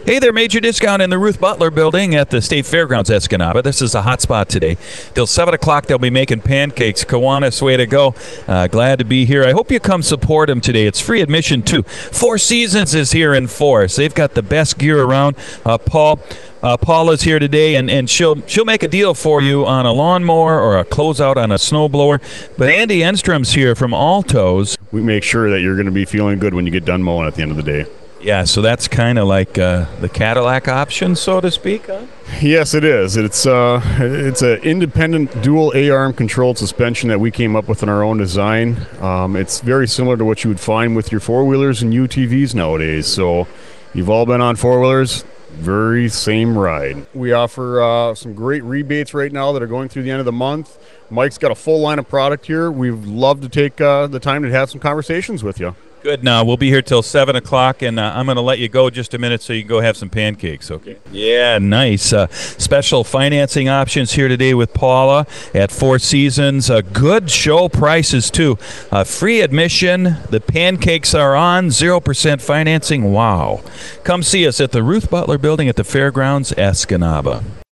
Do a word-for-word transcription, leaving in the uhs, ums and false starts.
Hey there, major discount in the Ruth Butler Building at the State Fairgrounds, Escanaba. This is a hot spot today. Till seven o'clock, they'll be making pancakes. Kiwanis, way to go. Uh, glad to be here. I hope you come support them today. It's free admission, too. Four Seasons is here in force. They've got the best gear around. Uh, Paul... Uh, Paula's here today, and, and she'll she'll make a deal for you on a lawnmower or a closeout on a snowblower. But Andy Enstrom's here from Altos. We make sure that you're going to be feeling good when you get done mowing at the end of the day. Yeah, so that's kind of like uh, the Cadillac option, so to speak, huh? Yes, it is. It's uh, it's an independent dual A-arm controlled suspension that we came up with in our own design. Um, it's very similar to what you would find with your four-wheelers and U T Vs nowadays. So you've all been on four-wheelers. Very same ride. We offer uh, some great rebates right now that are going through the end of the month. Mike's got a full line of product here. We'd love to take uh, the time to have some conversations with you. Good. Now, we'll be here till seven o'clock, and uh, I'm going to let you go just a minute so you can go have some pancakes, okay? Yeah, nice. Uh, special financing options here today with Paula at Four Seasons. Uh, good show prices, too. Uh, free admission. The pancakes are on. zero percent financing. Wow. Come see us at the Ruth Butler Building at the Fairgrounds, Escanaba.